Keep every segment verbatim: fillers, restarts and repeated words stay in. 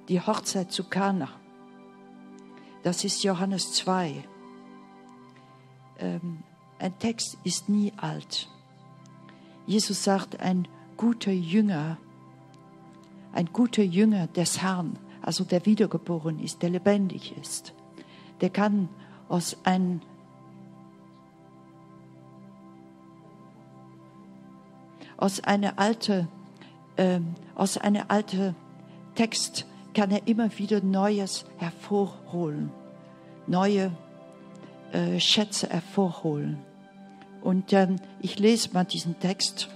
die Hochzeit zu Kana. Das ist Johannes zwei. Ähm, ein Text ist nie alt. Jesus sagt, ein guter Jünger, ein guter Jünger des Herrn, also der wiedergeboren ist, der lebendig ist, der kann aus einem aus einer alten ähm, aus einer alten Text kann er immer wieder Neues hervorholen, neue äh, Schätze hervorholen. Und ähm, ich lese mal diesen Text.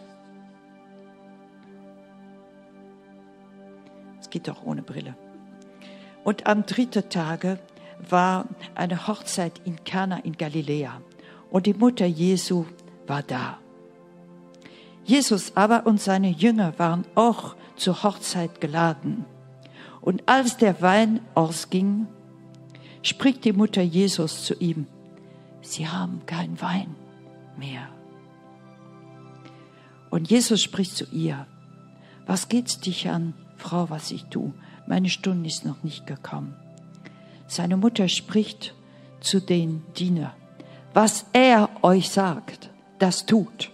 Es geht auch ohne Brille. Und am dritten Tage war eine Hochzeit in Kana in Galiläa. Und die Mutter Jesu war da. Jesus aber und seine Jünger waren auch zur Hochzeit geladen. Und als der Wein ausging, spricht die Mutter Jesus zu ihm: Sie haben keinen Wein mehr. Und Jesus spricht zu ihr: Was geht's dich an, Frau, was ich tue? Meine Stunde ist noch nicht gekommen. Seine Mutter spricht zu den Dienern: Was er euch sagt, das tut.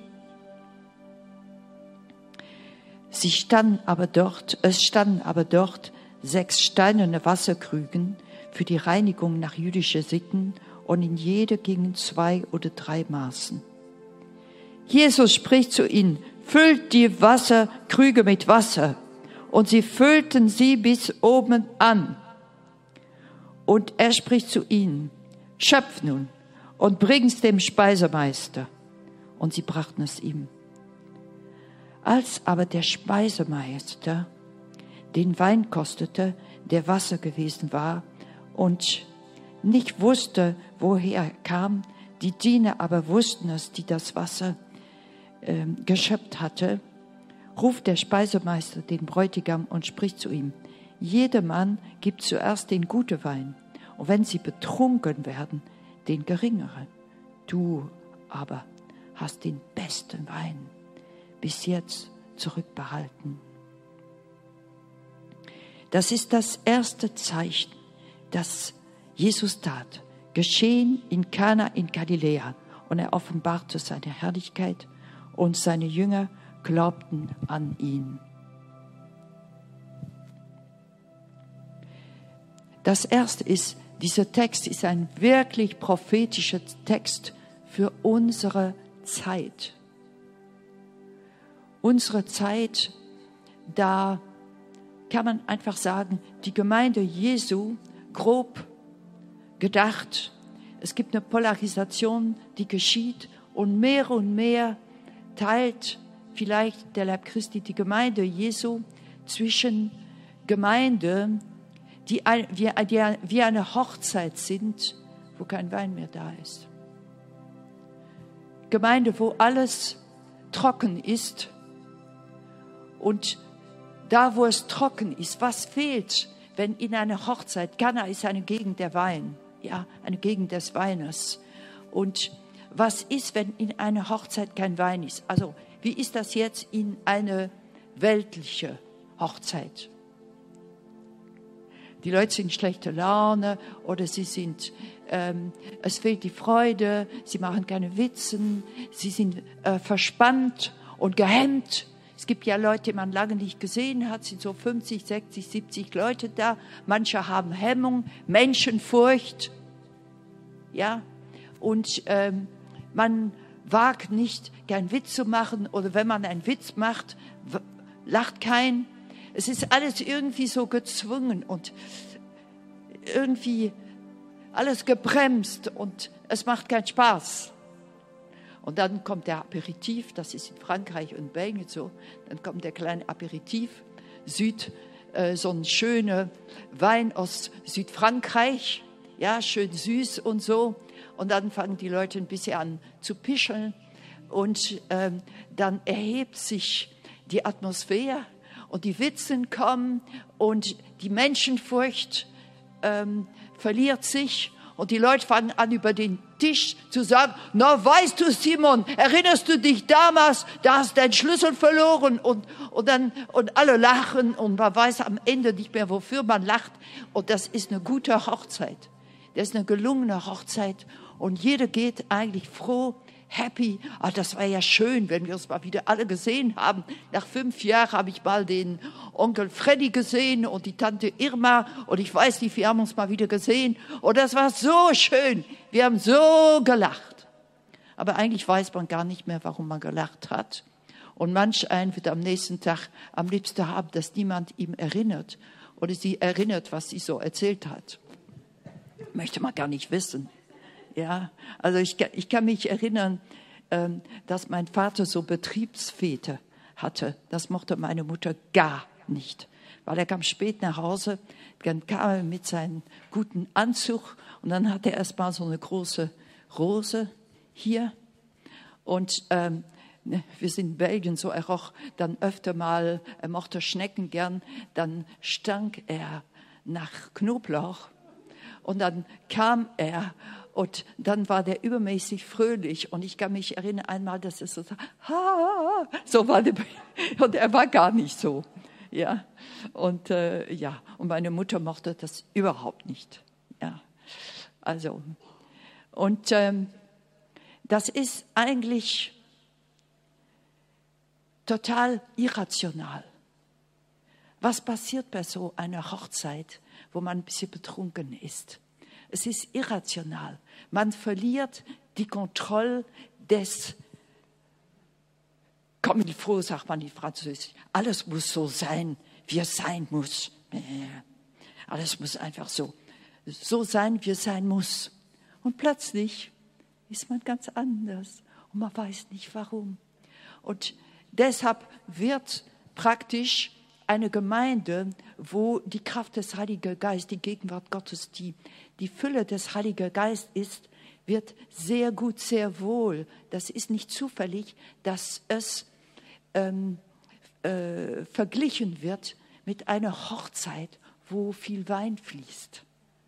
Sie standen aber dort, es standen aber dort sechs steinerne Wasserkrügen für die Reinigung nach jüdischen Sitten, und in jede gingen zwei oder drei Maßen. Jesus spricht zu ihnen: Füllt die Wasserkrüge mit Wasser. Und sie füllten sie bis oben an. Und er spricht zu ihnen: Schöpft nun und bringt's dem Speisemeister. Und sie brachten es ihm. Als aber der Speisemeister den Wein kostete, der Wasser gewesen war, und nicht wusste, woher er kam, die Diener aber wussten es, die das Wasser äh, geschöpft hatte, ruft der Speisemeister den Bräutigam und spricht zu ihm: Jedermann gibt zuerst den guten Wein, und wenn sie betrunken werden, den geringeren. Du aber hast den besten Wein bis jetzt zurückbehalten. Das ist das erste Zeichen, das Jesus tat, geschehen in Kana in Galiläa, und er offenbarte seine Herrlichkeit, und seine Jünger glaubten an ihn. Das erste ist, dieser Text ist ein wirklich prophetischer Text für unsere Zeit. Unsere Zeit, da kann man einfach sagen, die Gemeinde Jesu, grob gedacht, es gibt eine Polarisation, die geschieht, und mehr und mehr teilt vielleicht der Leib Christi die Gemeinde Jesu zwischen Gemeinde, die ein, wie, die, wie eine Hochzeit sind, wo kein Wein mehr da ist. Gemeinde, wo alles trocken ist. Und da, wo es trocken ist, was fehlt, wenn in einer Hochzeit, Kana ist eine Gegend der Wein, ja, eine Gegend des Weines. Und was ist, wenn in einer Hochzeit kein Wein ist? Also, wie ist das jetzt in eine weltliche Hochzeit? Die Leute sind schlechte Laune oder sie sind, ähm, es fehlt die Freude, sie machen keine Witzen, sie sind äh, verspannt und gehemmt. Es gibt ja Leute, die man lange nicht gesehen hat, sind so fünfzig, sechzig, siebzig Leute da. Manche haben Hemmung, Menschenfurcht, ja, und ähm, man wagt nicht, keinen Witz zu machen, oder wenn man einen Witz macht, w- lacht kein. Es ist alles irgendwie so gezwungen und irgendwie alles gebremst und es macht keinen Spaß. Und dann kommt der Aperitif, das ist in Frankreich und Belgien so, dann kommt der kleine Aperitif, Süd, äh, so ein schöner Wein aus Südfrankreich, ja, schön süß und so. Und dann fangen die Leute ein bisschen an zu pischeln und ähm, dann erhebt sich die Atmosphäre und die Witzen kommen und die Menschenfurcht ähm, verliert sich Und die Leute fangen an, über den Tisch zu sagen, na, weißt du, Simon, erinnerst du dich damals, da hast du deinen Schlüssel verloren und, und dann, und alle lachen und man weiß am Ende nicht mehr, wofür man lacht. Und das ist eine gute Hochzeit. Das ist eine gelungene Hochzeit und jeder geht eigentlich froh, happy. Ah, das war ja schön, wenn wir uns mal wieder alle gesehen haben. Nach fünf Jahren habe ich mal den Onkel Freddy gesehen und die Tante Irma und ich weiß nicht, wir haben uns mal wieder gesehen und das war so schön. Wir haben so gelacht. Aber eigentlich weiß man gar nicht mehr, warum man gelacht hat. Und manch ein wird am nächsten Tag am liebsten haben, dass niemand ihm erinnert oder sie erinnert, was sie so erzählt hat. Möchte man gar nicht wissen. Ja, also ich, ich kann mich erinnern, ähm, dass mein Vater so Betriebsfete hatte. Das mochte meine Mutter gar nicht, weil er kam spät nach Hause, dann kam er mit seinem guten Anzug und dann hatte er erst mal so eine große Rose hier und ähm, wir sind in Belgien, so er roch dann öfter mal, er mochte Schnecken gern, dann stank er nach Knoblauch und dann kam er und dann war der übermäßig fröhlich. Und ich kann mich erinnern einmal, dass er so ha, so war der, und er war gar nicht so. Ja, und, äh, ja, und meine Mutter mochte das überhaupt nicht. Ja, also, und ähm, das ist eigentlich total irrational. Was passiert bei so einer Hochzeit, wo man ein bisschen betrunken ist? Es ist irrational. Man verliert die Kontrolle des, comme il faut, sagt man in Französisch. Alles muss so sein, wie es sein muss. Alles muss einfach so, so sein, wie es sein muss. Und plötzlich ist man ganz anders und man weiß nicht warum. Und deshalb wird praktisch eine Gemeinde, wo die Kraft des Heiligen Geistes, die Gegenwart Gottes, die, die Fülle des Heiligen Geistes ist, wird sehr gut, sehr wohl. Das ist nicht zufällig, dass es ähm, äh, verglichen wird mit einer Hochzeit, wo viel Wein fließt.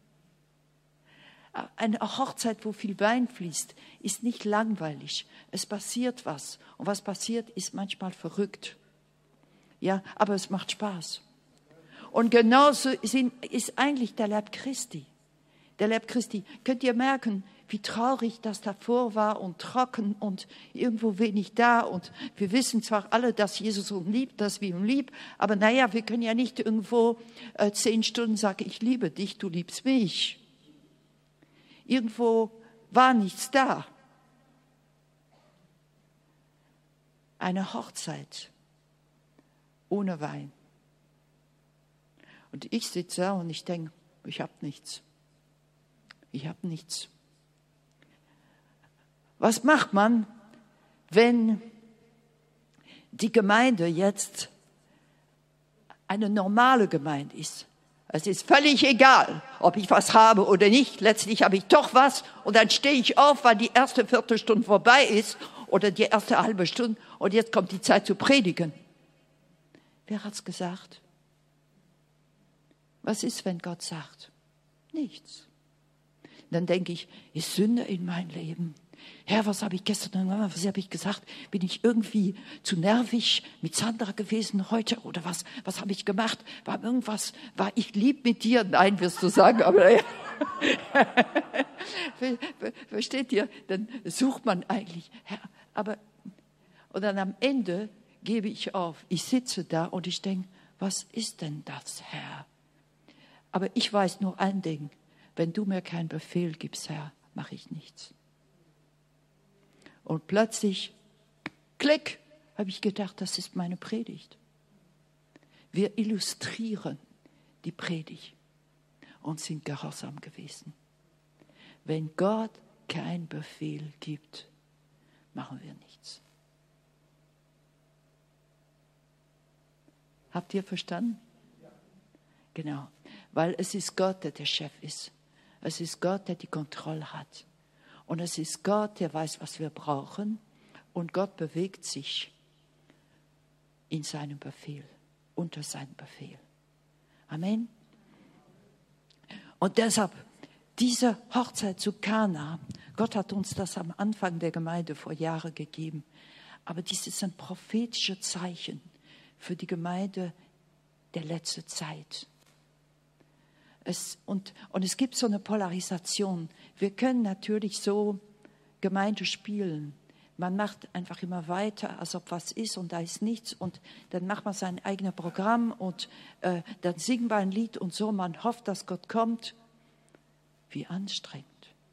Eine Hochzeit, wo viel Wein fließt, ist nicht langweilig. Es passiert was. Und was passiert, ist manchmal verrückt. Ja, aber es macht Spaß. Und genauso ist eigentlich der Leib Christi. Der Leib Christi. Könnt ihr merken, wie traurig das davor war und trocken und irgendwo wenig da. Und wir wissen zwar alle, dass Jesus uns liebt, dass wir ihn lieben, aber naja, wir können ja nicht irgendwo äh, zehn Stunden sagen, ich liebe dich, du liebst mich. Irgendwo war nichts da. Eine Hochzeit ohne Wein. Und ich sitze da und ich denke, ich habe nichts. Ich habe nichts. Was macht man, wenn die Gemeinde jetzt eine normale Gemeinde ist? Es ist völlig egal, ob ich was habe oder nicht. Letztlich habe ich doch was und dann stehe ich auf, weil die erste Viertelstunde vorbei ist oder die erste halbe Stunde und jetzt kommt die Zeit zu predigen. Wer hat's gesagt? Was ist, wenn Gott sagt? Nichts. Dann denke ich, ist Sünde in mein Leben? Herr, was habe ich gestern, was habe ich gesagt? Bin ich irgendwie zu nervig mit Sandra gewesen heute oder was? Was habe ich gemacht? War irgendwas? War ich lieb mit dir? Nein, wirst du sagen, aber ja. Versteht ihr? Dann sucht man eigentlich, Herr, aber und dann am Ende gebe ich auf. Ich sitze da und ich denke, was ist denn das, Herr? Aber ich weiß nur ein Ding. Wenn du mir keinen Befehl gibst, Herr, mache ich nichts. Und plötzlich, klick, habe ich gedacht, das ist meine Predigt. Wir illustrieren die Predigt und sind gehorsam gewesen. Wenn Gott keinen Befehl gibt, machen wir nichts. Habt ihr verstanden? Ja. Genau, weil es ist Gott, der der Chef ist. Es ist Gott, der die Kontrolle hat. Und es ist Gott, der weiß, was wir brauchen. Und Gott bewegt sich in seinem Befehl, unter seinem Befehl. Amen. Und deshalb Diese Hochzeit zu Kana, Gott hat uns das am Anfang der Gemeinde vor Jahren gegeben. Aber dies ist ein prophetisches Zeichen für die Gemeinde der letzten Zeit. Es, und, und es gibt so eine Polarisation. Wir können natürlich so Gemeinde spielen. Man macht einfach immer weiter, als ob was ist und da ist nichts. Und dann macht man sein eigenes Programm und äh, dann singt man ein Lied und so. Man hofft, dass Gott kommt. Wie anstrengend.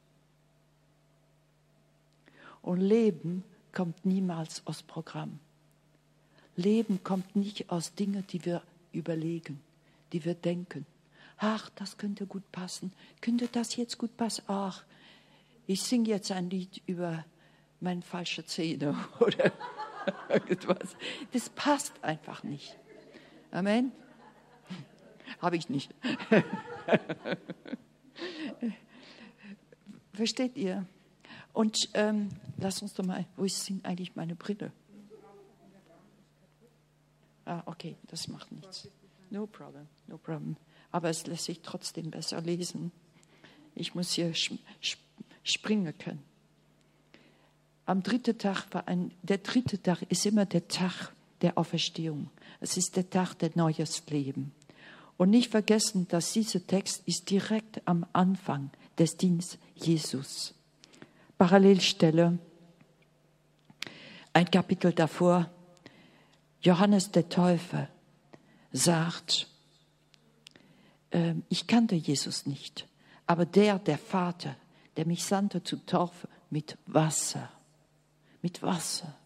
Und Leben kommt niemals aus Programm. Leben kommt nicht aus Dingen, die wir überlegen, die wir denken. Ach, das könnte gut passen. Könnte das jetzt gut passen? Ach, ich singe jetzt ein Lied über meine falsche Zähne oder irgendwas. Das passt einfach nicht. Amen? Habe ich nicht. Versteht ihr? Und ähm, lass uns doch mal, wo ist denn eigentlich meine Brille? Ah, okay, das macht nichts. No problem, no problem. Aber es lässt sich trotzdem besser lesen. Ich muss hier sch- sch- springen können. Am dritten Tag war ein, der dritte Tag ist immer der Tag der Auferstehung. Es ist der Tag der neues Leben. Und nicht vergessen, dass dieser Text ist direkt am Anfang des Dienstes Jesus. Parallelstelle, ein Kapitel davor, Johannes der Täufer sagt, äh, ich kannte Jesus nicht, aber der, der Vater, der mich sandte zu taufen mit Wasser, mit Wasser.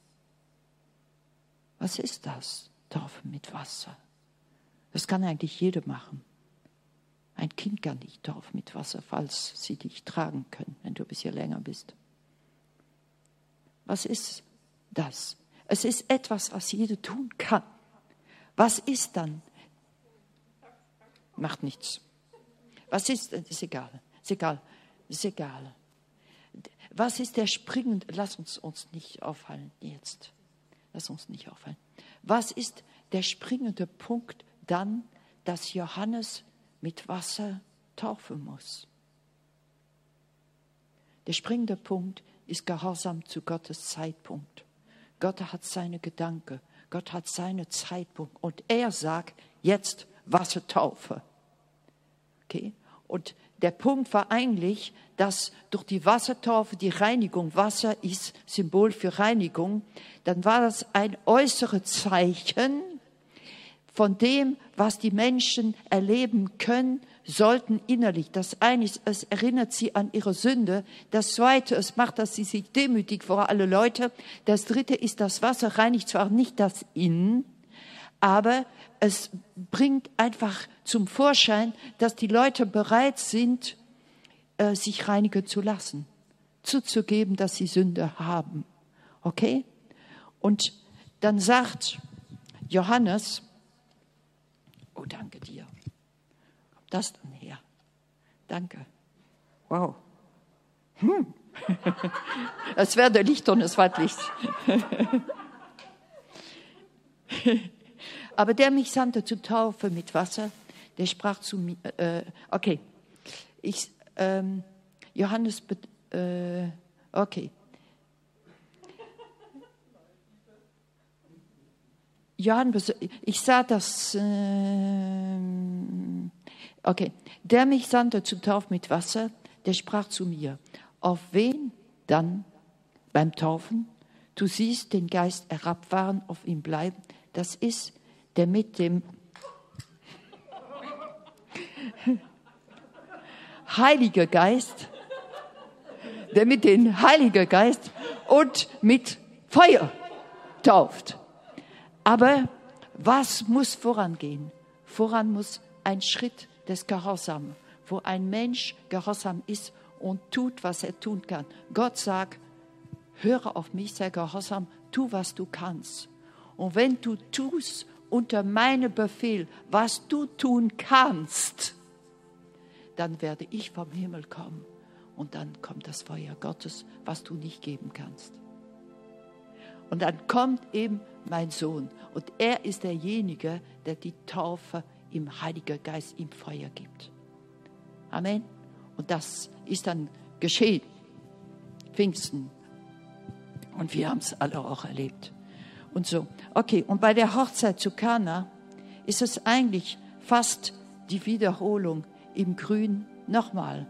Was ist das, Taufen mit Wasser? Das kann eigentlich jeder machen. Ein Kind kann dich taufen mit Wasser, falls sie dich tragen können, wenn du ein bisschen länger bist. Was ist das? Es ist etwas, was jeder tun kann. Was ist dann? Macht nichts. Was ist? Ist egal. Ist egal. Ist egal. Was ist der springende? Lass uns uns nicht auffallen jetzt. Lass uns nicht auffallen. Was ist der springende Punkt dann, dass Johannes mit Wasser taufen muss? Der springende Punkt ist Gehorsam zu Gottes Zeitpunkt. Gott hat seine Gedanken, Gott hat seinen Zeitpunkt und er sagt, jetzt Wassertaufe. Okay? Und der Punkt war eigentlich, dass durch die Wassertaufe die Reinigung, Wasser ist Symbol für Reinigung, dann war das ein äußeres Zeichen von dem, was die Menschen erleben können, sollten innerlich. Das eine ist, es erinnert sie an ihre Sünde. Das zweite, es macht, dass sie sich demütig vor alle Leute. Das dritte ist, das Wasser reinigt zwar nicht das Innen, aber es bringt einfach zum Vorschein, dass die Leute bereit sind, äh, sich reinigen zu lassen, zuzugeben, dass sie Sünde haben. Okay? Und dann sagt Johannes, oh, danke dir. Kommt das dann her? Danke. Wow. Hm. Es werde Licht und es ward Licht. Aber der mich sandte zu Taufe mit Wasser, der sprach zu mir, äh, okay, ich, ähm, Johannes, äh, okay. Johannes, ich sah das, äh, okay, der mich sandte zu Taufe mit Wasser, der sprach zu mir, auf wen dann beim Taufen? Du siehst den Geist herabfahren, auf ihm bleiben, das ist der mit dem Heiliger Geist, der mit dem Heiligen Geist und mit Feuer tauft. Aber was muss vorangehen? Voran muss ein Schritt des Gehorsams, wo ein Mensch gehorsam ist und tut, was er tun kann. Gott sagt, höre auf mich, sei gehorsam, tu, was du kannst. Und wenn du tust unter meinem Befehl, was du tun kannst, dann werde ich vom Himmel kommen und dann kommt das Feuer Gottes, was du nicht geben kannst. Und dann kommt eben mein Sohn und er ist derjenige, der die Taufe im Heiligen Geist, im Feuer gibt. Amen. Und das ist dann geschehen. Pfingsten. Und wir haben es alle auch erlebt. Und so. Okay, und bei der Hochzeit zu Kana ist es eigentlich fast die Wiederholung im Grün nochmal.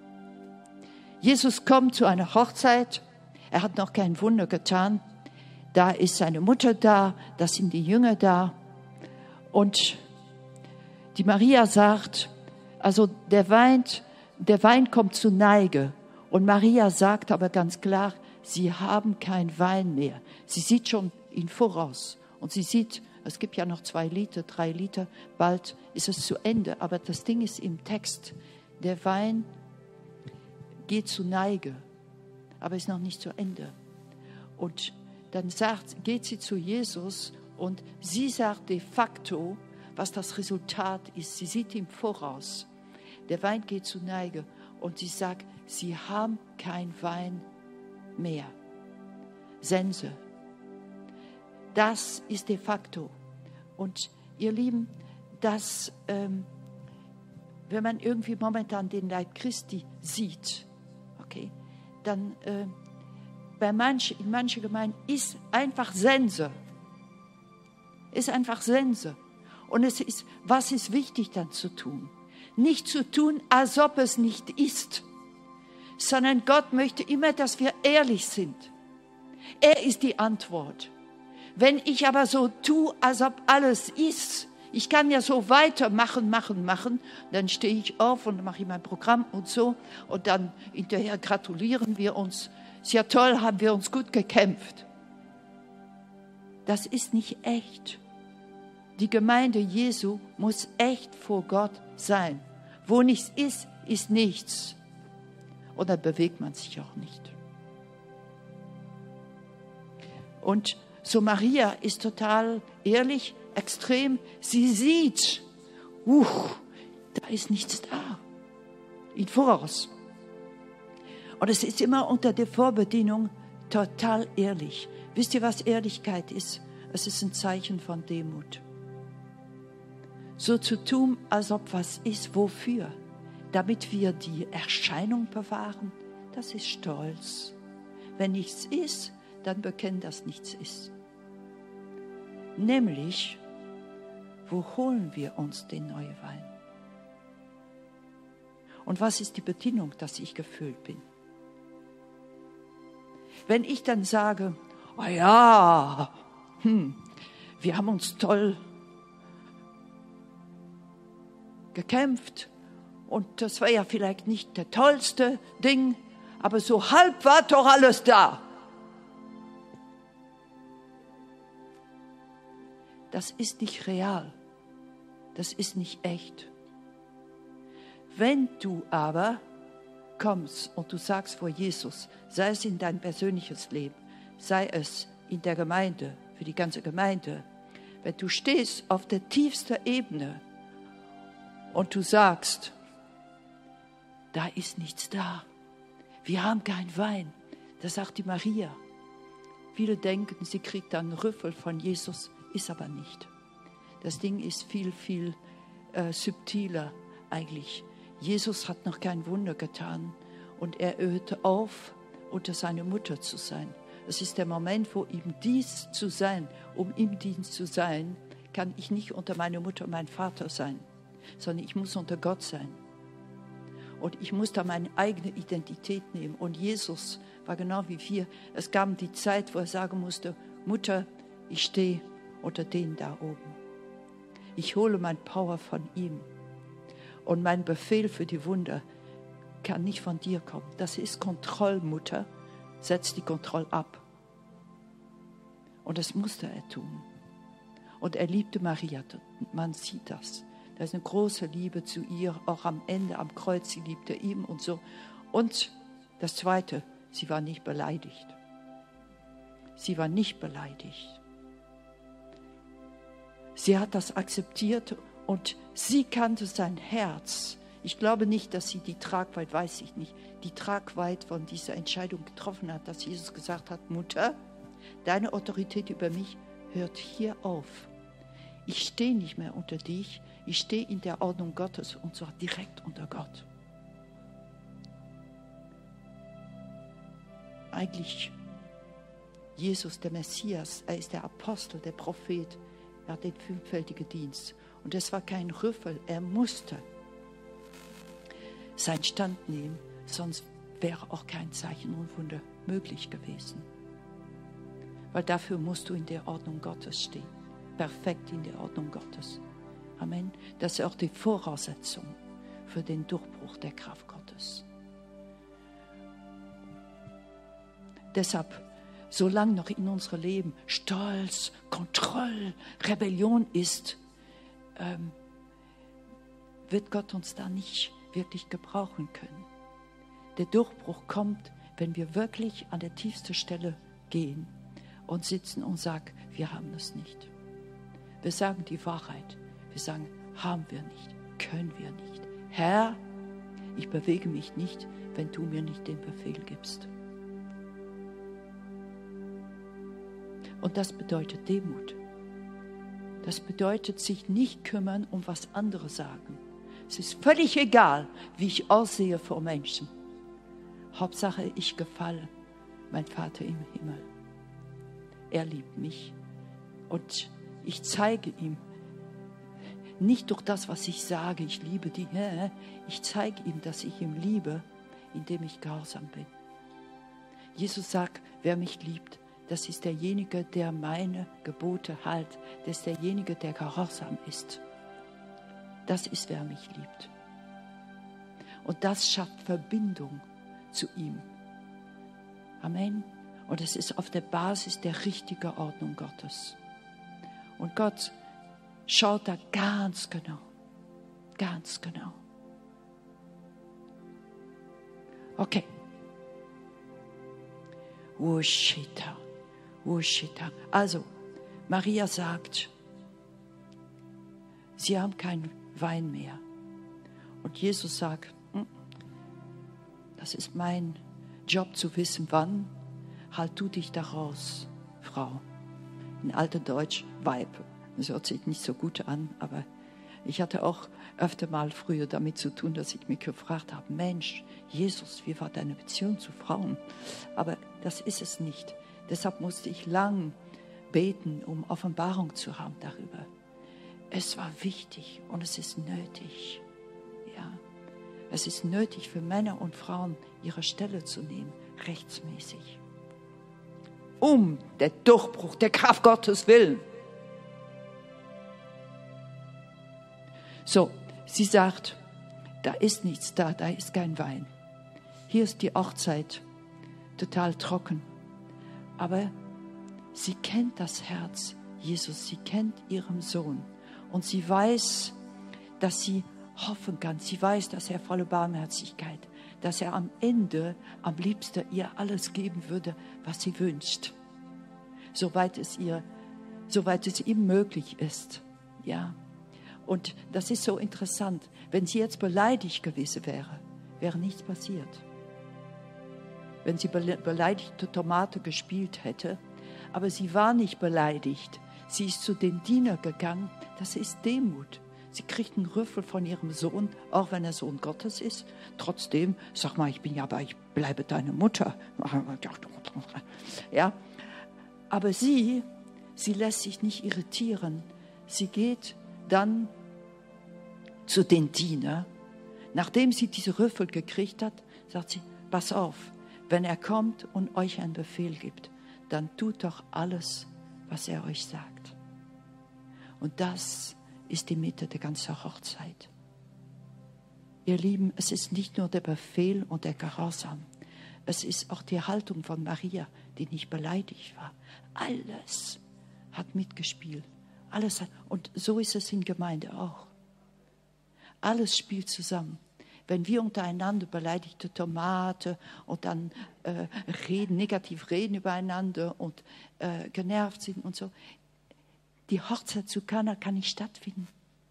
Jesus kommt zu einer Hochzeit. Er hat noch kein Wunder getan. Da ist seine Mutter da, da sind die Jünger da. Und die Maria sagt, also der Wein, der Wein kommt zur Neige. Und Maria sagt aber ganz klar, sie haben kein Wein mehr. Sie sieht schon ihn voraus. Und sie sieht, es gibt ja noch zwei Liter, drei Liter, bald ist es zu Ende. Aber das Ding ist im Text, der Wein geht zur Neige, aber ist noch nicht zu Ende. Und dann sagt, geht sie zu Jesus und sie sagt de facto, was das Resultat ist. Sie sieht ihm voraus. Der Wein geht zur Neige und sie sagt, sie haben kein Wein mehr. Sense. Das ist de facto. Und ihr Lieben, das, ähm, wenn man irgendwie momentan den Leib Christi sieht, okay, dann äh, bei manchen, in manchen Gemeinden ist einfach Sense. Ist einfach Sense. Und es ist, was ist wichtig dann zu tun? Nicht zu tun, als ob es nicht ist, sondern Gott möchte immer, dass wir ehrlich sind. Er ist die Antwort. Wenn ich aber so tue, als ob alles ist, ich kann ja so weitermachen, machen, machen, dann stehe ich auf und mache ich mein Programm und so und dann hinterher gratulieren wir uns. Sehr toll, haben wir uns gut gekämpft. Das ist nicht echt. Die Gemeinde Jesu muss echt vor Gott sein. Wo nichts ist, ist nichts. Und dann bewegt man sich auch nicht. Und so Maria ist total ehrlich, extrem. Sie sieht, uh, da ist nichts da. Ihn voraus. Und es ist immer unter der Vorbedingung total ehrlich. Wisst ihr, was Ehrlichkeit ist? Es ist ein Zeichen von Demut. So zu tun, als ob was ist, wofür? Damit wir die Erscheinung bewahren, das ist Stolz. Wenn nichts ist, dann bekennen, dass nichts ist. Nämlich, wo holen wir uns den neuen Wein? Und was ist die Bedingung, dass ich gefüllt bin? Wenn ich dann sage, oh ja, hm, wir haben uns toll gekämpft und das war ja vielleicht nicht der tollste Ding, aber so halb war doch alles da. Das ist nicht real, das ist nicht echt. Wenn du aber kommst und du sagst vor Jesus, sei es in dein persönliches Leben, sei es in der Gemeinde, für die ganze Gemeinde, wenn du stehst auf der tiefsten Ebene und du sagst, da ist nichts da, wir haben keinen Wein, das sagt die Maria. Viele denken, sie kriegt dann einen Rüffel von Jesus, ist aber nicht. Das Ding ist viel, viel äh, subtiler eigentlich. Jesus hat noch kein Wunder getan und er hörte auf, unter seiner Mutter zu sein. Es ist der Moment, wo ihm dies zu sein, um im Dienst zu sein, kann ich nicht unter meiner Mutter und meinem Vater sein, sondern ich muss unter Gott sein. Und ich muss da meine eigene Identität nehmen. Und Jesus war genau wie wir. Es gab die Zeit, wo er sagen musste, Mutter, ich stehe unter denen da oben. Ich hole mein Power von ihm. Und mein Befehl für die Wunder kann nicht von dir kommen. Das ist Kontrollmutter. Setz die Kontrolle ab. Und das musste er tun. Und er liebte Maria. Man sieht das. Da ist eine große Liebe zu ihr. Auch am Ende, am Kreuz, sie liebte ihn und so. Und das Zweite, sie war nicht beleidigt. Sie war nicht beleidigt. Sie hat das akzeptiert und sie kannte sein Herz. Ich glaube nicht, dass sie die Tragweite, weiß ich nicht, die Tragweite von dieser Entscheidung getroffen hat, dass Jesus gesagt hat, Mutter, deine Autorität über mich hört hier auf. Ich stehe nicht mehr unter dich, ich stehe in der Ordnung Gottes und zwar direkt unter Gott. eigentlich Jesus, der Messias, er ist der Apostel, der Prophet, er hat den fünffältigen Dienst. Und es war kein Rüffel, er musste seinen Stand nehmen, sonst wäre auch kein Zeichen und Wunder möglich gewesen. Weil dafür musst du in der Ordnung Gottes stehen, perfekt in der Ordnung Gottes. Amen. Das ist auch die Voraussetzung für den Durchbruch der Kraft Gottes. Deshalb, solange noch in unserem Leben Stolz, Kontrolle, Rebellion ist, ähm, wird Gott uns da nicht wirklich gebrauchen können. Der Durchbruch kommt, wenn wir wirklich an der tiefsten Stelle gehen und sitzen und sagen, wir haben es nicht. Wir sagen die Wahrheit. Wir sagen, haben wir nicht, können wir nicht. Herr, ich bewege mich nicht, wenn du mir nicht den Befehl gibst. Und das bedeutet Demut. Das bedeutet sich nicht kümmern, um was andere sagen. Es ist völlig egal, wie ich aussehe vor Menschen. Hauptsache, ich gefalle mein Vater im Himmel. Er liebt mich und ich zeige ihm, nicht durch das, was ich sage, ich liebe die, ich zeige ihm, dass ich ihn liebe, indem ich gehorsam bin. Jesus sagt, wer mich liebt, das ist derjenige, der meine Gebote hält. Das ist derjenige, der gehorsam ist. Das ist, wer mich liebt. Und das schafft Verbindung zu ihm. Amen. Und es ist auf der Basis der richtigen Ordnung Gottes. Und Gott schaut da ganz genau. Ganz genau. Okay. Ushita. Ushita. Also, Maria sagt, sie haben keinen Wein mehr. Und Jesus sagt, das ist mein Job zu wissen, wann. Halt du dich da raus, Frau. In alter Deutsch, Weib. Das hört sich nicht so gut an, aber ich hatte auch öfter mal früher damit zu tun, dass ich mich gefragt habe, Mensch, Jesus, wie war deine Beziehung zu Frauen? Aber das ist es nicht. Deshalb musste ich lang beten, um Offenbarung zu haben darüber. Es war wichtig und es ist nötig. Ja, es ist nötig für Männer und Frauen, ihre Stelle zu nehmen, rechtsmäßig. Um der Durchbruch der Kraft Gottes willen. So, sie sagt, da ist nichts da, da ist kein Wein. Hier ist die Hochzeit total trocken. Aber sie kennt das Herz Jesus, sie kennt ihren Sohn. Und sie weiß, dass sie hoffen kann. Sie weiß, dass er voller Barmherzigkeit, dass er am Ende am liebsten ihr alles geben würde, was sie wünscht. Soweit es ihr, soweit es ihm möglich ist. Ja. Und das ist so interessant. Wenn sie jetzt beleidigt gewesen wäre, wäre nichts passiert. Wenn sie beleidigte Tomate gespielt hätte, aber sie war nicht beleidigt. Sie ist zu den Dienern gegangen. Das ist Demut. Sie kriegt einen Rüffel von ihrem Sohn, auch wenn er Sohn Gottes ist. Trotzdem, sag mal, ich bin ja, aber ich bleibe deine Mutter. Ja, aber sie, sie lässt sich nicht irritieren. Sie geht dann zu den Dienern. Nachdem sie diese Rüffel gekriegt hat, sagt sie, pass auf, wenn er kommt und euch einen Befehl gibt, dann tut doch alles, was er euch sagt. Und das ist die Mitte der ganzen Hochzeit. Ihr Lieben, es ist nicht nur der Befehl und der Gehorsam. Es ist auch die Haltung von Maria, die nicht beleidigt war. Alles hat mitgespielt. Alles hat, und so ist es in Gemeinde auch. Alles spielt zusammen. Wenn wir untereinander beleidigte Tomate und dann äh, reden, negativ reden übereinander und äh, genervt sind und so, die Hochzeit zu Kana kann nicht stattfinden.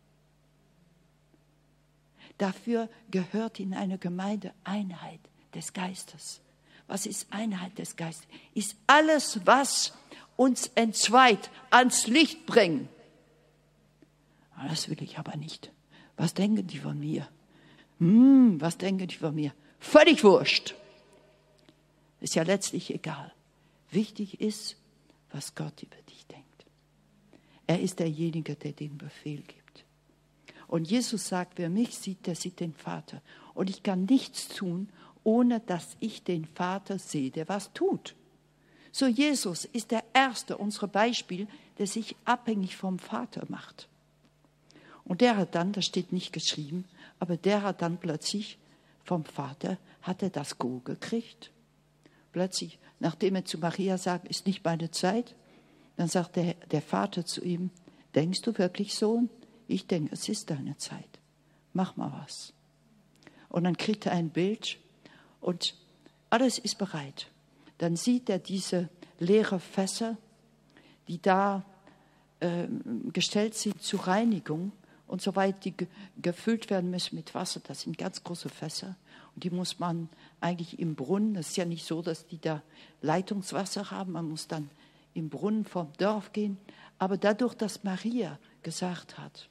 Dafür gehört in einer Gemeinde Einheit des Geistes. Was ist Einheit des Geistes? Ist alles, was uns entzweit, ans Licht bringen. Das will ich aber nicht. Was denken die von mir? Hm, was denken die von mir? Völlig wurscht. Ist ja letztlich egal. Wichtig ist, was Gott über dich denkt. Er ist derjenige, der den Befehl gibt. Und Jesus sagt, wer mich sieht, der sieht den Vater. Und ich kann nichts tun, ohne dass ich den Vater sehe, der was tut. So Jesus ist der erste, unser Beispiel, der sich abhängig vom Vater macht. Und der hat dann, das steht nicht geschrieben, aber der hat dann plötzlich vom Vater, hat er das Go gekriegt. Plötzlich, nachdem er zu Maria sagt, ist nicht meine Zeit, dann sagt der, der Vater zu ihm, denkst du wirklich, Sohn? Ich denke, es ist deine Zeit. Mach mal was. Und dann kriegt er ein Bild und alles ist bereit. Dann sieht er diese leeren Fässer, die da äh, gestellt sind zur Reinigung und soweit die ge- gefüllt werden müssen mit Wasser. Das sind ganz große Fässer und die muss man eigentlich im Brunnen, das ist ja nicht so, dass die da Leitungswasser haben, man muss dann im Brunnen vom Dorf gehen. Aber dadurch, dass Maria gesagt hat,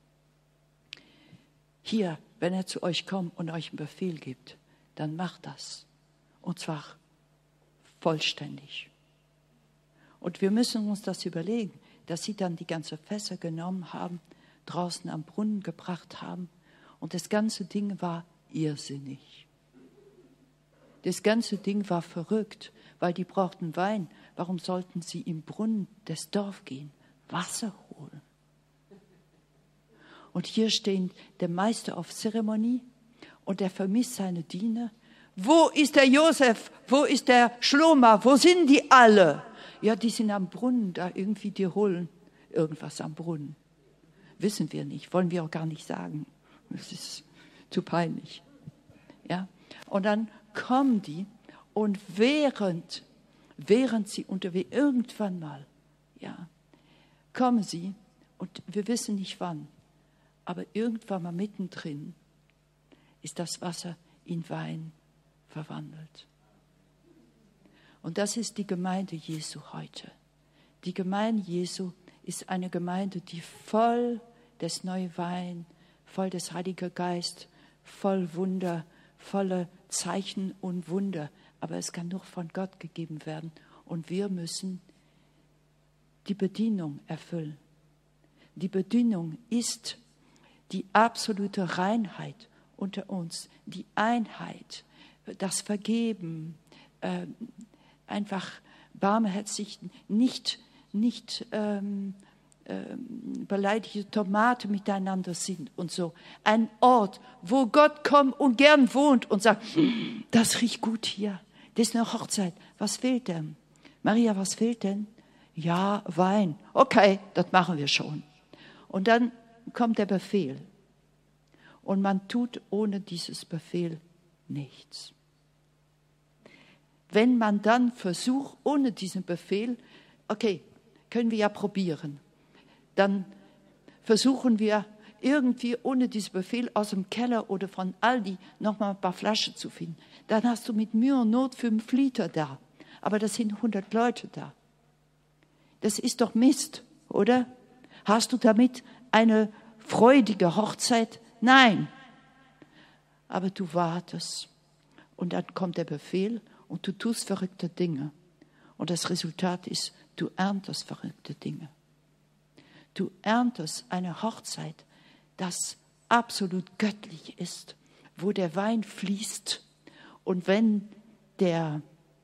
hier, wenn er zu euch kommt und euch einen Befehl gibt, dann macht das. Und zwar vollständig. Und wir müssen uns das überlegen, dass sie dann die ganzen Fässer genommen haben, draußen am Brunnen gebracht haben. Und das ganze Ding war irrsinnig. Das ganze Ding war verrückt, weil die brauchten Wein. Warum sollten sie im Brunnen des Dorfs gehen? Wasser holen. Und hier steht der Meister auf Zeremonie und er vermisst seine Diener. Wo ist der Josef? Wo ist der Schloma? Wo sind die alle? Ja, die sind am Brunnen, da irgendwie, die holen irgendwas am Brunnen. Wissen wir nicht, wollen wir auch gar nicht sagen. Das ist zu peinlich. Ja? Und dann kommen die und während, während sie unterwegs, irgendwann mal, ja, kommen sie und wir wissen nicht wann, aber irgendwann mal mittendrin ist das Wasser in Wein verwandelt. Und das ist die Gemeinde Jesu heute. Die Gemeinde Jesu ist eine Gemeinde, die voll des neuen Wein, voll des Heiligen Geist, voll Wunder, volle Zeichen und Wunder. Aber es kann nur von Gott gegeben werden. Und wir müssen die Bedienung erfüllen. Die Bedienung ist die absolute Reinheit unter uns, die Einheit, das Vergeben, äh, einfach barmherzig, nicht, nicht ähm, ähm, beleidigte Tomate miteinander sind und so. Ein Ort, wo Gott kommt und gern wohnt und sagt, das riecht gut hier, das ist eine Hochzeit, was fehlt denn? Maria, was fehlt denn? Ja, Wein. Okay, das machen wir schon. Und dann kommt der Befehl. Und man tut ohne dieses Befehl nichts. Wenn man dann versucht, ohne diesen Befehl, okay, können wir ja probieren, dann versuchen wir irgendwie ohne diesen Befehl aus dem Keller oder von Aldi nochmal ein paar Flaschen zu finden. Dann hast du mit Mühe und Not fünf Liter da, aber das sind hundert Leute da. Das ist doch Mist, oder? Hast du damit eine freudige Hochzeit? Nein. Aber du wartest und dann kommt der Befehl und du tust verrückte Dinge. Und das Resultat ist, du erntest verrückte Dinge. Du erntest eine Hochzeit, das absolut göttlich ist, wo der Wein fließt. Und wenn der,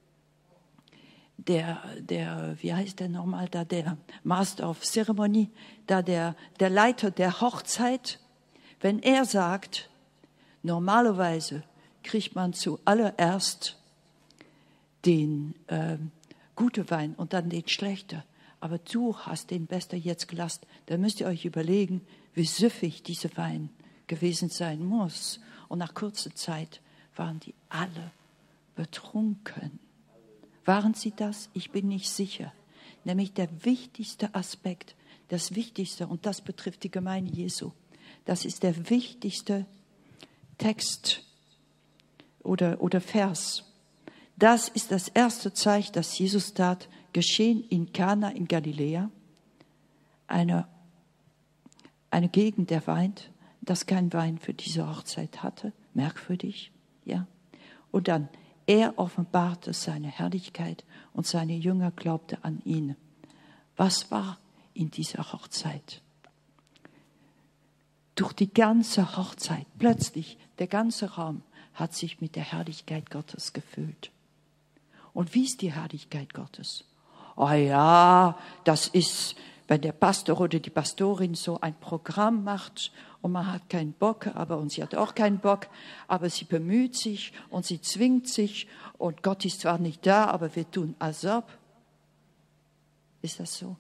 der, der, wie heißt der nochmal, da der Master of Ceremony, da der, der Leiter der Hochzeit, wenn er sagt, normalerweise kriegt man zuallererst den äh, guten Wein und dann den schlechten. Aber du hast den besten jetzt gelassen. Da müsst ihr euch überlegen, wie süffig dieser Wein gewesen sein muss. Und nach kurzer Zeit waren die alle betrunken. Waren sie das? Ich bin nicht sicher. Nämlich der wichtigste Aspekt, das Wichtigste, und das betrifft die Gemeinde Jesu. Das ist der wichtigste Text oder, oder Vers. Das ist das erste Zeichen, das Jesus tat, geschehen in Kana in Galiläa, eine, eine Gegend, der weint, das kein Wein für diese Hochzeit hatte, merkwürdig, ja. Und dann Er offenbarte seine Herrlichkeit und seine Jünger glaubten an ihn. Was war in dieser Hochzeit? Durch die ganze Hochzeit, plötzlich, der ganze Raum hat sich mit der Herrlichkeit Gottes gefüllt. Und wie ist die Herrlichkeit Gottes? Oh ja, das ist, wenn der Pastor oder die Pastorin so ein Programm macht und man hat keinen Bock, aber und sie hat auch keinen Bock, aber sie bemüht sich und sie zwingt sich und Gott ist zwar nicht da, aber wir tun als ob. Ist das so?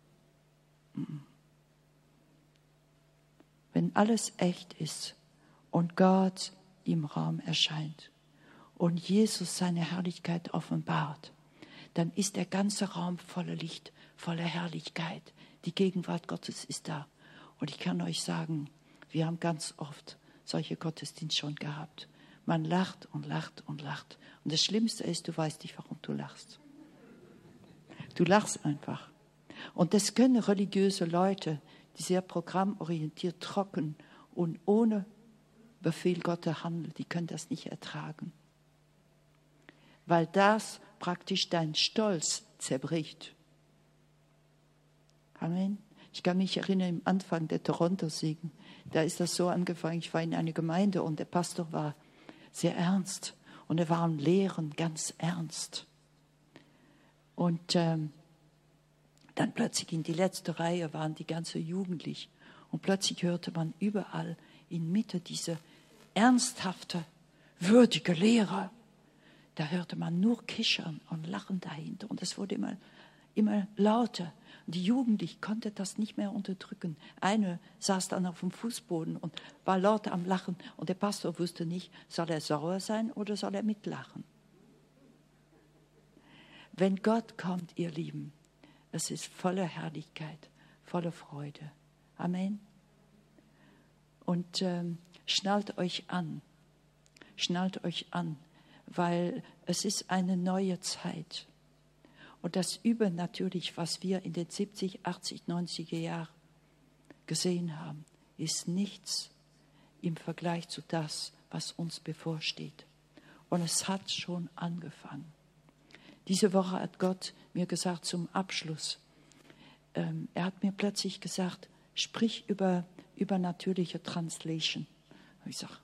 Wenn alles echt ist und Gott im Raum erscheint und Jesus seine Herrlichkeit offenbart, dann ist der ganze Raum voller Licht, voller Herrlichkeit. Die Gegenwart Gottes ist da. Und ich kann euch sagen, wir haben ganz oft solche Gottesdienste schon gehabt. Man lacht und lacht und lacht. Und das Schlimmste ist, du weißt nicht, warum du lachst. Du lachst einfach. Und das können religiöse Leute, die sehr programmorientiert, trocken und ohne Befehl Gottes handeln, die können das nicht ertragen. Weil das praktisch dein Stolz zerbricht. Amen. Ich kann mich erinnern, im Anfang der Toronto-Segen, da ist das so angefangen, ich war in einer Gemeinde und der Pastor war sehr ernst und er war am Lehren ganz ernst. Und ähm, dann plötzlich in die letzte Reihe waren die ganzen Jugendlichen und plötzlich hörte man überall inmitten dieser ernsthafte, würdige Lehre, da hörte man nur Kichern und Lachen dahinter und es wurde immer, immer lauter. Und die Jugendlichen konnten das nicht mehr unterdrücken. Eine saß dann auf dem Fußboden und war laut am Lachen und der Pastor wusste nicht, soll er sauer sein oder soll er mitlachen. Wenn Gott kommt, ihr Lieben, es ist voller Herrlichkeit, voller Freude. Amen. Und ähm, schnallt euch an, schnallt euch an, weil es ist eine neue Zeit. Und das Übernatürliche, was wir in den siebzig, achtzig, neunziger Jahren gesehen haben, ist nichts im Vergleich zu das, was uns bevorsteht. Und es hat schon angefangen. Diese Woche hat Gott mir gesagt zum Abschluss, ähm, er hat mir plötzlich gesagt, sprich über übernatürliche Translation. Ich sage,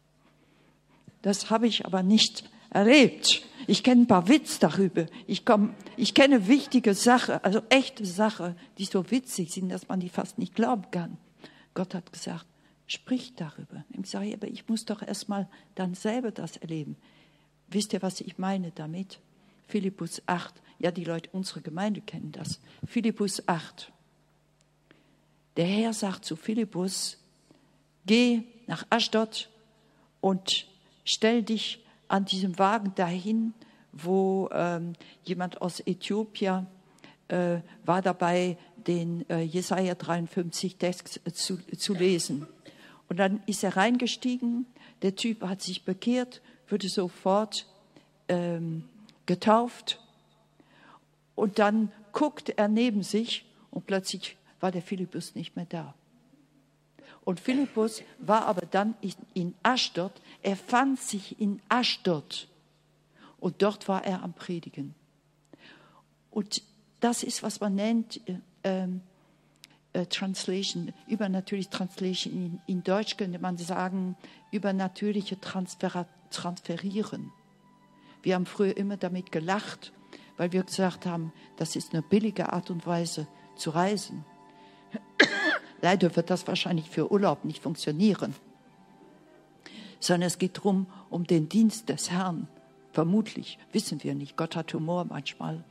das habe ich aber nicht erlebt. Ich kenne ein paar Witze darüber. Ich, komm, ich kenne wichtige Sachen, also echte Sachen, die so witzig sind, dass man die fast nicht glauben kann. Gott hat gesagt, sprich darüber. Ich sage, aber ich muss doch erstmal dann selber das erleben. Wisst ihr, was ich meine damit? Philippus acht. Ja, die Leute unserer Gemeinde kennen das. Philippus acht. Der Herr sagt zu Philippus, geh nach Aschdod und stell dich an diesem Wagen dahin, wo ähm, jemand aus Äthiopien äh, war dabei, den äh, Jesaja dreiundfünfzig Text äh, zu, zu lesen. Und dann ist er reingestiegen, der Typ hat sich bekehrt, wurde sofort ähm, getauft. Und dann guckt er neben sich und plötzlich war der Philippus nicht mehr da. Und Philippus war aber dann in Aschdod. Er fand sich in Aschdod. Und dort war er am Predigen. Und das ist, was man nennt, äh, äh, Translation, übernatürliche Translation. In, in Deutsch könnte man sagen, übernatürliche Transfer, Transferieren. Wir haben früher immer damit gelacht, weil wir gesagt haben, das ist eine billige Art und Weise zu reisen. Leider wird das wahrscheinlich für Urlaub nicht funktionieren, sondern es geht darum, um den Dienst des Herrn. Vermutlich, wissen wir nicht. Gott hat Humor manchmal.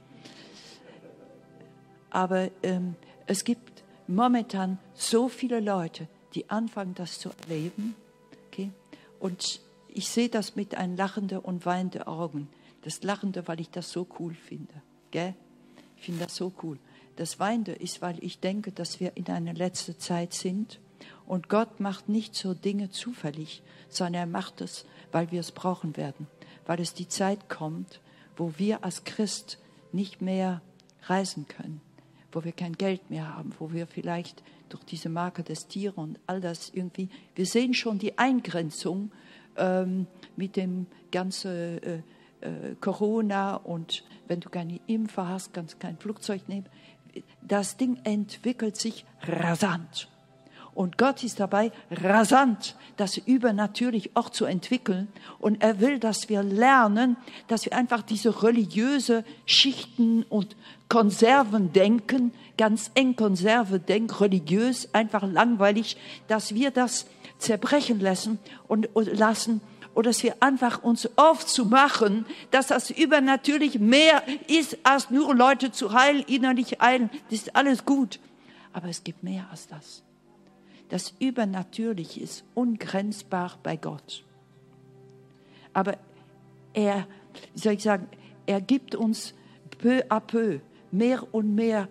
Aber ähm, es gibt momentan so viele Leute, die anfangen, das zu erleben. Okay? Und ich sehe das mit ein lachende und weinende Augen. Das Lachende, weil ich das so cool finde. Gell? Ich finde das so cool. Das Weinende ist, weil ich denke, dass wir in einer letzten Zeit sind. Und Gott macht nicht so Dinge zufällig, sondern er macht es, weil wir es brauchen werden. Weil es die Zeit kommt, wo wir als Christ nicht mehr reisen können. Wo wir kein Geld mehr haben. Wo wir vielleicht durch diese Marke des Tieres und all das irgendwie... Wir sehen schon die Eingrenzung ähm, mit dem ganzen... Äh, äh, Corona und wenn du keine Impfe hast, kannst du kein Flugzeug nehmen. Das Ding entwickelt sich rasant. Und Gott ist dabei, rasant das übernatürlich auch zu entwickeln. Und er will, dass wir lernen, dass wir einfach diese religiöse Schichten und Konserven denken, ganz eng Konserve denken, religiös, einfach langweilig, dass wir das zerbrechen lassen und, und lassen und dass wir einfach uns aufzumachen, dass das übernatürlich mehr ist, als nur Leute zu heilen, innerlich heilen. Das ist alles gut. Aber es gibt mehr als das. Das Übernatürliche ist ungrenzbar bei Gott. Aber er, wie soll ich sagen, er gibt uns peu à peu mehr und mehr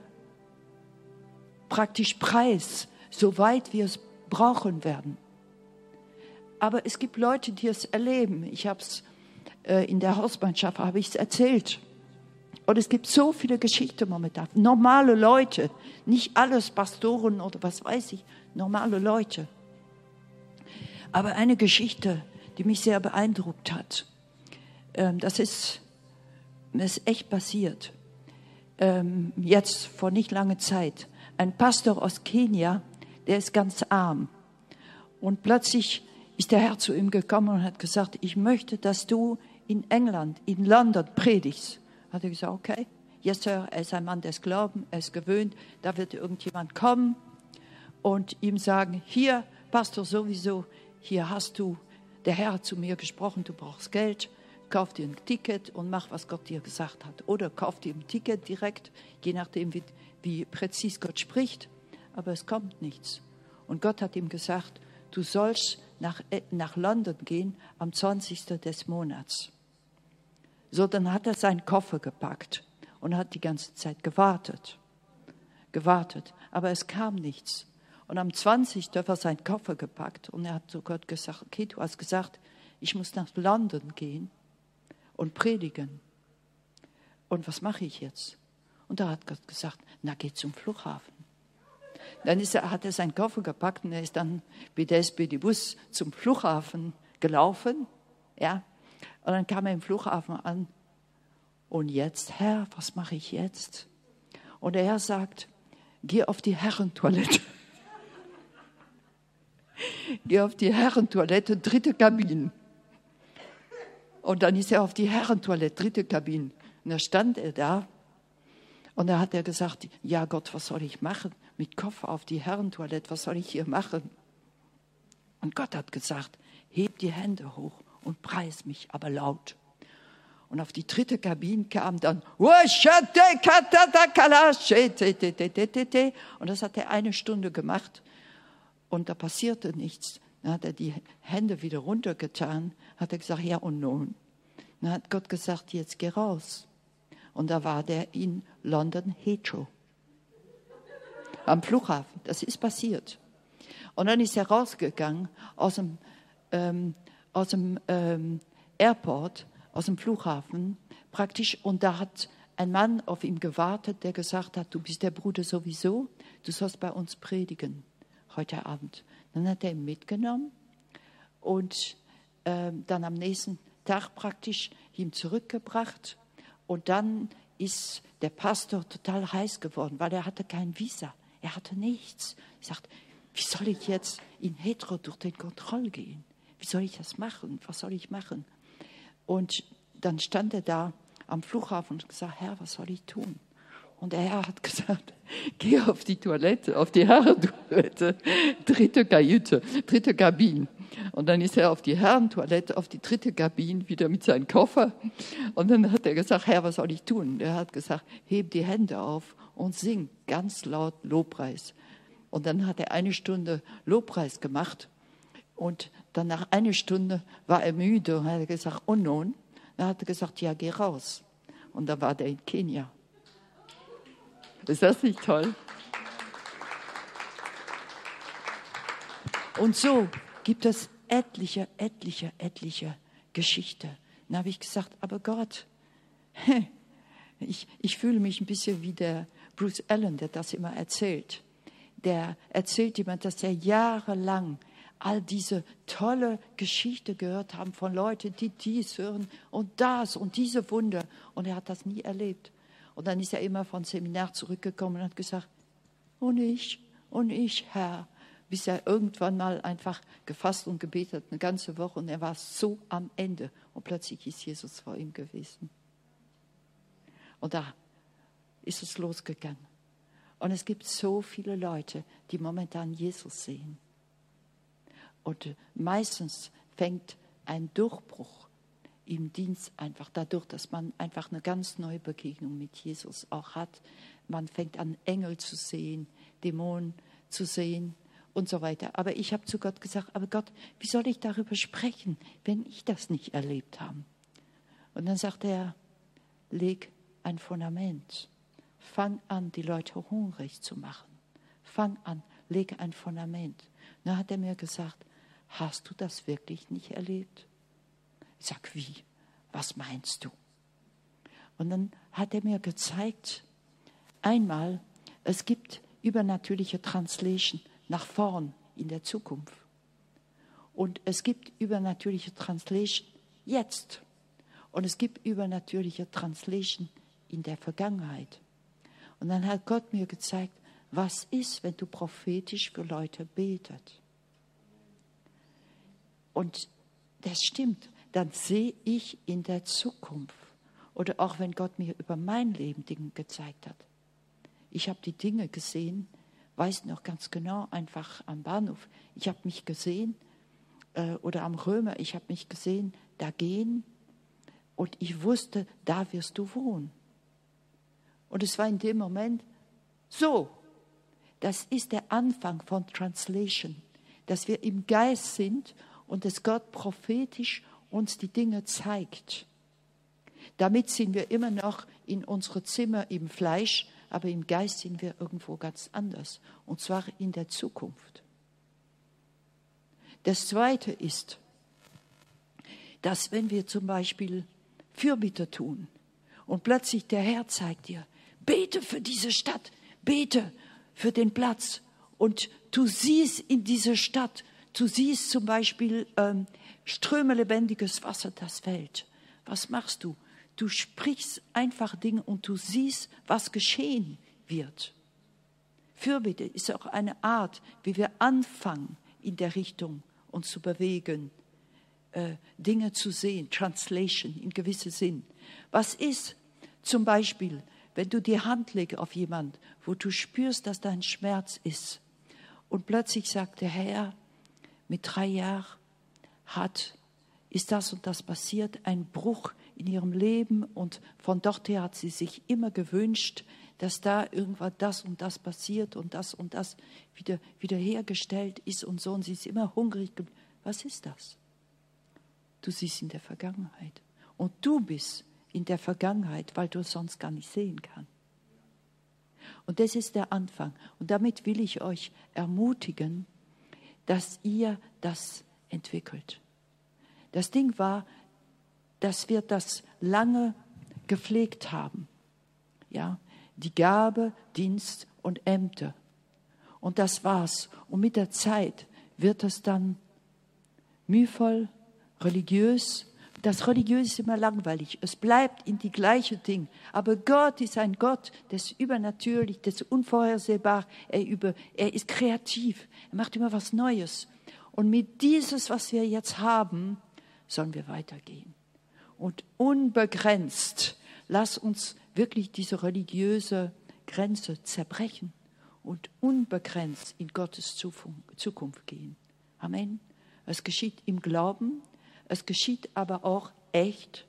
praktisch Preis, soweit wir es brauchen werden. Aber es gibt Leute, die es erleben. Ich habe es äh, in der Hausmannschaft habe ich es erzählt. Und es gibt so viele Geschichten momentan. Normale Leute, nicht alles Pastoren oder was weiß ich, normale Leute. Aber eine Geschichte, die mich sehr beeindruckt hat, ähm, das ist, das ist echt passiert. Ähm, jetzt vor nicht langer Zeit. Ein Pastor aus Kenia, der ist ganz arm. Und plötzlich ist der Herr zu ihm gekommen und hat gesagt, ich möchte, dass du in England, in London predigst. Hat er gesagt, okay, yes sir, er ist ein Mann des Glaubens, er ist gewöhnt, da wird irgendjemand kommen und ihm sagen, hier, Pastor sowieso, hier hast du, der Herr hat zu mir gesprochen, du brauchst Geld, kauf dir ein Ticket und mach, was Gott dir gesagt hat. Oder kauf dir ein Ticket direkt, je nachdem, wie, wie präzis Gott spricht, aber es kommt nichts. Und Gott hat ihm gesagt, du sollst nach, nach London gehen am zwanzigsten des Monats. So, dann hat er seinen Koffer gepackt und hat die ganze Zeit gewartet. Gewartet, aber es kam nichts. Und am zwanzigsten hat er seinen Koffer gepackt und er hat zu Gott gesagt, okay, du hast gesagt, ich muss nach London gehen und predigen. Und was mache ich jetzt? Und da hat Gott gesagt, na, geh zum Flughafen. Dann ist er, hat er seinen Koffer gepackt und er ist dann mit der S P D-Bus zum Flughafen gelaufen. Ja. Und dann kam er im Flughafen an. Und jetzt, Herr, was mache ich jetzt? Und der Herr sagt, geh auf die Herrentoilette. Geh auf die Herrentoilette, dritte Kabine. Und dann ist er auf die Herrentoilette, dritte Kabine. Und da stand er da. Und da hat er gesagt, ja Gott, was soll ich machen? Mit Kopf auf die Herrentoilette, was soll ich hier machen? Und Gott hat gesagt, heb die Hände hoch und preis mich, aber laut. Und auf die dritte Kabine kam dann, und das hat er eine Stunde gemacht. Und da passierte nichts. Dann hat er die Hände wieder runtergetan, hat er gesagt, ja und nun? Dann hat Gott gesagt, jetzt geh raus. Und da war der in London Heathrow. Am Flughafen. Das ist passiert. Und dann ist er rausgegangen aus dem, ähm, aus dem ähm, Airport, aus dem Flughafen praktisch. Und da hat ein Mann auf ihn gewartet, der gesagt hat, du bist der Bruder sowieso, du sollst bei uns predigen heute Abend. Dann hat er ihn mitgenommen und ähm, dann am nächsten Tag praktisch ihm zurückgebracht. Und dann ist der Pastor total heiß geworden, weil er hatte kein Visa. Er hatte nichts. Er sagt, wie soll ich jetzt in Heathrow durch den Kontroll gehen? Wie soll ich das machen? Was soll ich machen? Und dann stand er da am Flughafen und hat gesagt, Herr, was soll ich tun? Und der Herr hat gesagt, geh auf die Toilette, auf die Herrentoilette, dritte Kajüte, dritte Kabine. Und dann ist er auf die Herrentoilette, auf die dritte Kabine, wieder mit seinem Koffer. Und dann hat er gesagt, Herr, was soll ich tun? Er hat gesagt, heb die Hände auf und sing ganz laut Lobpreis. Und dann hat er eine Stunde Lobpreis gemacht. Und dann nach einer Stunde war er müde und hat gesagt, und nun? Dann hat er gesagt, ja, geh raus. Und dann war der in Kenia. Ist das nicht toll? Und so gibt es etliche, etliche, etliche Geschichten. Dann habe ich gesagt, aber Gott, ich, ich fühle mich ein bisschen wie der Bruce Allen, der das immer erzählt. Der erzählt jemand, dass er jahrelang all diese tolle Geschichte gehört haben von Leuten, die dies hören und das und diese Wunder. Und er hat das nie erlebt. Und dann ist er immer vom Seminar zurückgekommen und hat gesagt, und ich, und ich, Herr. Bis er irgendwann mal einfach gefasst und gebetet hat, eine ganze Woche. Und er war so am Ende. Und plötzlich ist Jesus vor ihm gewesen. Und da ist es losgegangen. Und es gibt so viele Leute, die momentan Jesus sehen. Und meistens fängt ein Durchbruch im Dienst einfach dadurch, dass man einfach eine ganz neue Begegnung mit Jesus auch hat. Man fängt an, Engel zu sehen, Dämonen zu sehen und so weiter. Aber ich habe zu Gott gesagt, aber Gott, wie soll ich darüber sprechen, wenn ich das nicht erlebt habe? Und dann sagte er, leg ein Fundament. Fang an, die Leute hungrig zu machen. Fang an, leg ein Fundament. Dann hat er mir gesagt, hast du das wirklich nicht erlebt? Ich sage, wie? Was meinst du? Und dann hat er mir gezeigt, einmal, es gibt übernatürliche Translation nach vorn in der Zukunft. Und es gibt übernatürliche Translation jetzt. Und es gibt übernatürliche Translation in der Vergangenheit. Und dann hat Gott mir gezeigt, was ist, wenn du prophetisch für Leute betet. Und das stimmt, dann sehe ich in der Zukunft. Oder auch wenn Gott mir über mein Leben Dinge gezeigt hat. Ich habe die Dinge gesehen, weiß noch ganz genau, einfach am Bahnhof. Ich habe mich gesehen, äh, oder am Römer, ich habe mich gesehen, da gehen. Und ich wusste, da wirst du wohnen. Und es war in dem Moment so. Das ist der Anfang von Translation. Dass wir im Geist sind und dass Gott prophetisch uns die Dinge zeigt. Damit sind wir immer noch in unsere Zimmer im Fleisch, aber im Geist sind wir irgendwo ganz anders. Und zwar in der Zukunft. Das Zweite ist, dass wenn wir zum Beispiel Fürbitte tun und plötzlich der Herr zeigt dir, bete für diese Stadt, bete für den Platz und du siehst in dieser Stadt, du siehst zum Beispiel ähm, Ströme lebendiges Wasser, das fällt. Was machst du? Du sprichst einfach Dinge und du siehst, was geschehen wird. Fürbitte ist auch eine Art, wie wir anfangen, in der Richtung uns zu bewegen, äh, Dinge zu sehen, Translation in gewissem Sinn. Was ist zum Beispiel, wenn du die Hand legst auf jemanden, wo du spürst, dass da ein Schmerz ist und plötzlich sagt der Herr, mit drei Jahren hat, ist das und das passiert, ein Bruch in ihrem Leben und von dort her hat sie sich immer gewünscht, dass da irgendwann das und das passiert und das und das wieder wiederhergestellt ist und so und sie ist immer hungrig. Was ist das? Du siehst in der Vergangenheit und du bist in der Vergangenheit, weil du es sonst gar nicht sehen kannst. Und das ist der Anfang und damit will ich euch ermutigen, dass ihr das entwickelt. Das Ding war, dass wir das lange gepflegt haben. Ja, die Gabe, Dienst und Ämter. Und das war's. Und mit der Zeit wird es dann mühevoll, religiös. Das Religiöse ist immer langweilig. Es bleibt in die gleiche Ding. Aber Gott ist ein Gott, des übernatürlich, des unvorhersehbar. Er, über, er ist kreativ. Er macht immer was Neues. Und mit dieses, was wir jetzt haben, sollen wir weitergehen. Und unbegrenzt, lass uns wirklich diese religiöse Grenze zerbrechen und unbegrenzt in Gottes Zukunft gehen. Amen. Es geschieht im Glauben, es geschieht aber auch echt.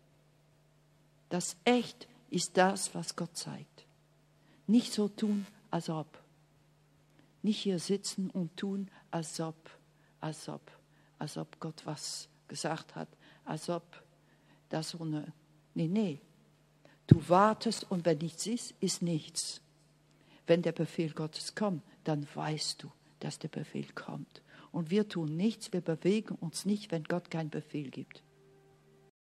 Das Echt ist das, was Gott zeigt. Nicht so tun, als ob. Nicht hier sitzen und tun, als ob, als ob, als ob Gott was gesagt hat, als ob das so eine... Nee, nee. Du wartest und wenn nichts ist, ist nichts. Wenn der Befehl Gottes kommt, dann weißt du, dass der Befehl kommt. Und wir tun nichts, wir bewegen uns nicht, wenn Gott keinen Befehl gibt.